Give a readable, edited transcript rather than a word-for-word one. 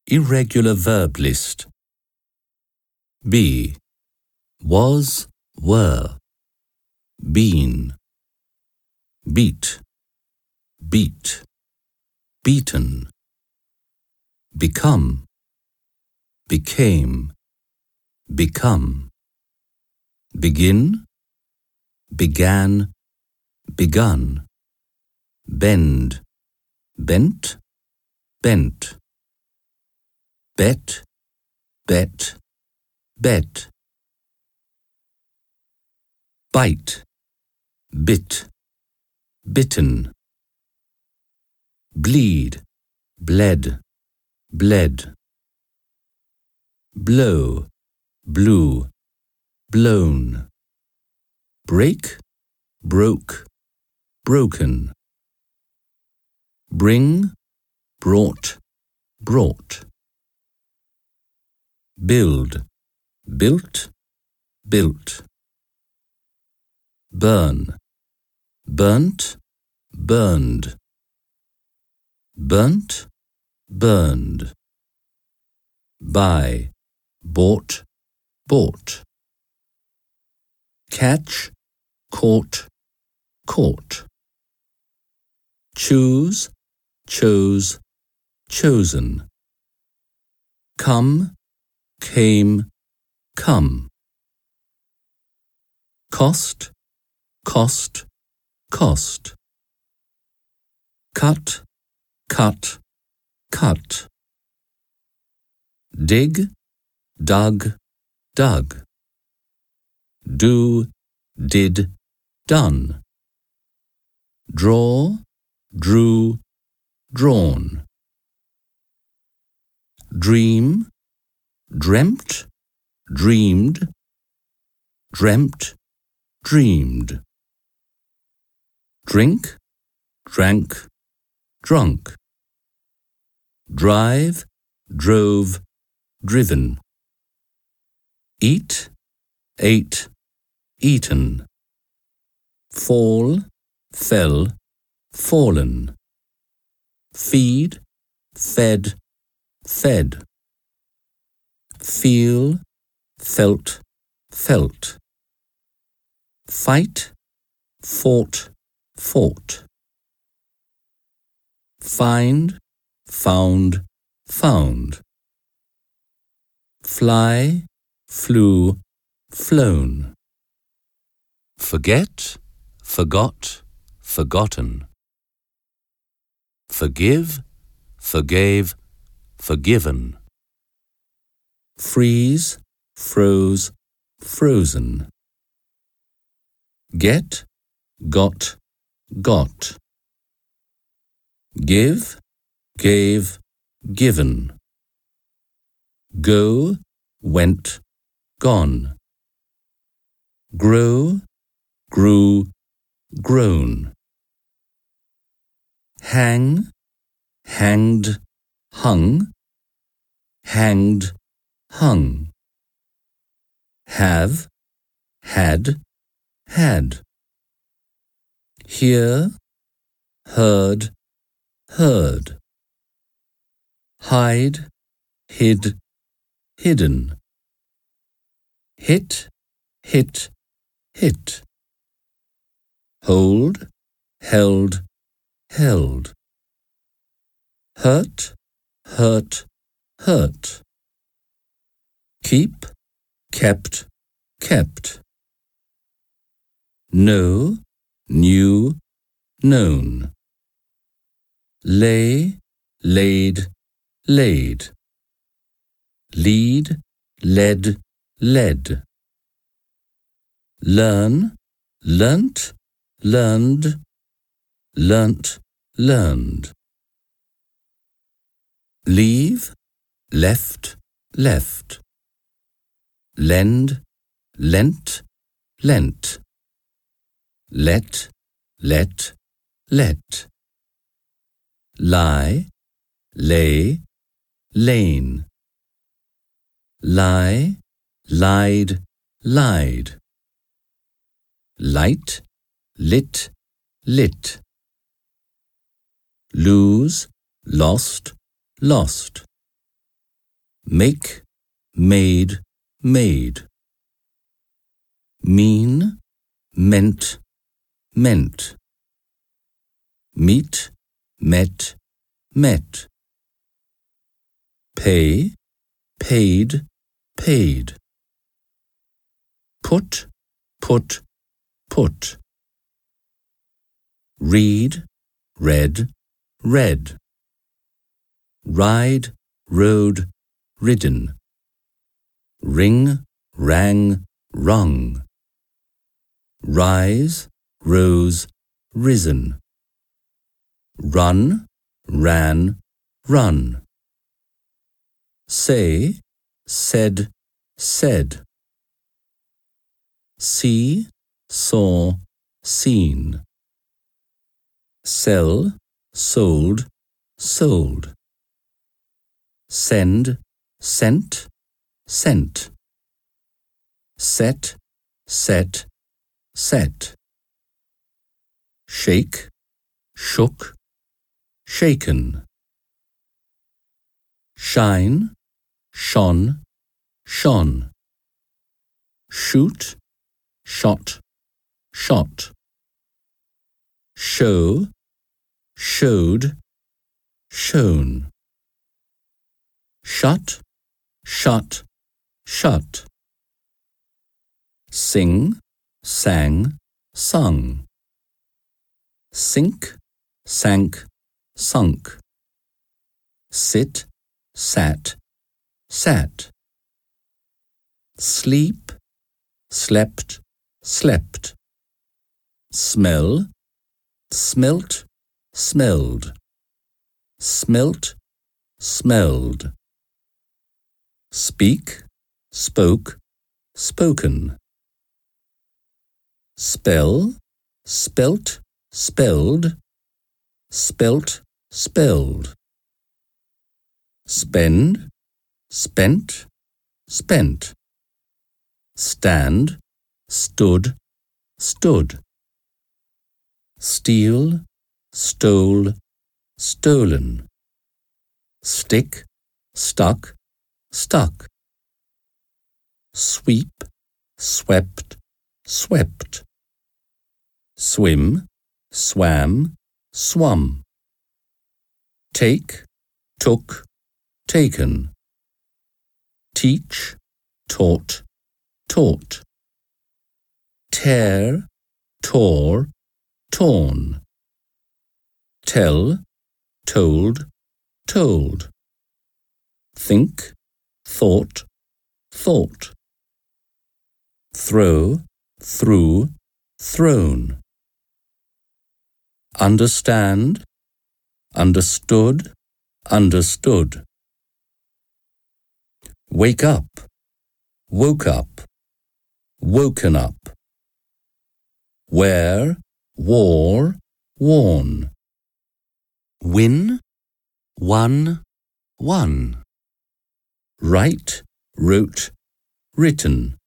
Irregular verb list. Be, was, were. Been. Beat, beat. Beaten. Become, became. Become. Begin, began, begun. Bend, bent, bent. Bet, bet, bet. Bite, bit, bitten. Bleed, bled, bled. Blow, blew, blown. Break, broke, broken. Bring, brought, brought. Build, built, built. Burn, burnt, burned. Burnt, burned. Buy, bought, bought. Catch, caught, caught. Choose, chose, chosen. Come, came, come. Cost, cost, cost. Cut, cut, cut. Dig, dug, dug. Do, did, done. Draw, drew, drawn. Dream, dreamt, dreamed. Dreamt, dreamed. Drink, drank, drunk. Drive, drove, driven. Eat, ate, eaten. Fall, fell, fallen. Feed, fed, fed. Feel, felt, felt. Fight, fought, fought. Find, found, found. Fly, flew, flown. Forget, forgot, forgotten. Forgive, forgave, forgiven. Freeze, froze, frozen. Get, got, got. Give, gave, given. Go, went, gone. Grow, grew, grown. Hang, hanged, hung. Hanged, hung. Have, had, had. Hear, heard, heard. Hide, hid, hidden. Hit, hit, hit. Hold, held, held. Hurt, hurt, hurt. Keep, kept, kept. Know, knew, known. Lay, laid, laid. Lead, led, led. Learn, learnt, learned. Learnt, learned. Leave, left, left. Lend, lent, lent. Let, let, let. Lie, lay, lain. Lie, lied, lied. Light, lit, lit. Lose, lost, lost. make, made, made. Mean, meant, meant. Meet, met, met. Pay, paid, paid. Put, put, put. Read, read, read. Ride, rode, ridden. Ring, rang, rung. Rise, rose, risen. Run, ran, run. Say, said, said. See, saw, seen. Sell, sold, sold. Send, sent, sent. Set, set, set. Shake, shook, shaken. Shine, shone, shone. Shoot, shot, shot. Show, showed, shown. Shut, shut, shut. Sing, sang, sung. Sink, sank, sunk. Sit, sat, sat. Sleep, slept, slept. Smell, smelt, smelled. Smelt, smelled. Speak, spoke, spoken. Spell, spelt, spelled. Spelt, spelled. Spend, spent, spent. Stand, stood, stood. Steal, stole, stolen. Stick, stuck, stuck. Sweep, swept, swept. Swim, swam, swum. Take, took, taken. Teach, taught, taught. Tear, tore, torn. Tell, told, told. Think, thought, thought. Throw, threw, thrown. Understand, understood, understood. Wake up, woke up, woken up. Wear, wore, worn. Win, won, won. Write, wrote, written.